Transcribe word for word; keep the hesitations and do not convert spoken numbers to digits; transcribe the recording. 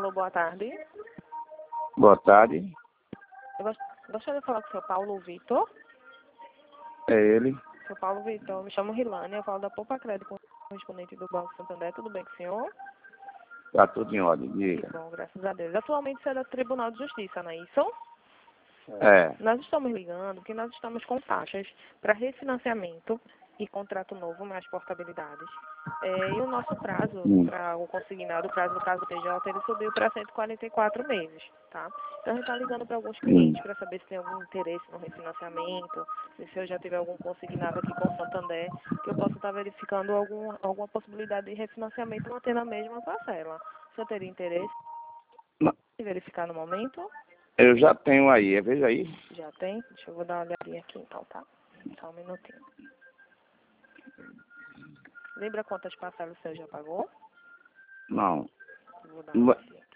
Alô, boa tarde. Boa tarde. Eu gost- gostaria de falar com o seu Paulo Vitor. É ele. Seu Paulo Vitor, eu me chamo Rilane, eu falo da Poupa Crédito, correspondente do Banco Santander. Tudo bem com o senhor? Tá tudo em ordem, Que diga. bom, graças a Deus. Atualmente você é do Tribunal de Justiça, não é isso? É. Nós estamos ligando porque nós estamos com taxas para refinanciamento e contrato novo mais portabilidades. É, e o nosso prazo Hum. para o consignado, o prazo do caso do P J, ele subiu para cento e quarenta e quatro meses, tá? Então a gente está ligando para alguns clientes Hum. para saber se tem algum interesse no refinanciamento, se eu já tiver algum consignado aqui com o Santander, que eu possa estar verificando algum, alguma possibilidade de refinanciamento mantendo a mesma parcela. O senhor teria interesse Não, em verificar no momento? eu já tenho aí, veja aí. Já tem? Deixa eu vou dar uma olhadinha aqui então, tá? Só um minutinho. Lembra quantas parcelas o senhor já pagou? Não. Vou dar uma Não, olhadinha.